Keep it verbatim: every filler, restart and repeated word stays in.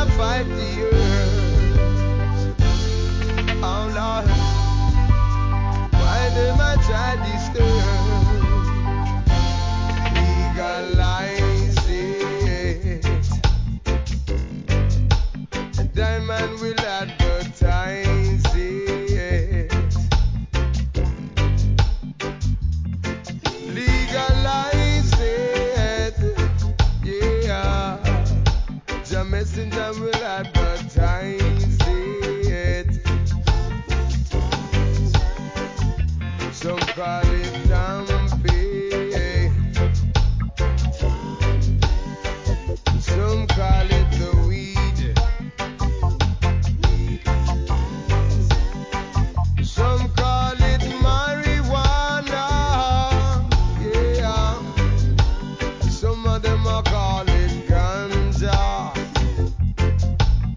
fight the urge. Oh Lord, why them I try disturb? Legalize it, and Diamond will advertise it. Legalize it, yeah. The messenger will advertise it. Some call it dumpy, some call it the weed, some call it marijuana, yeah. Some of them are calling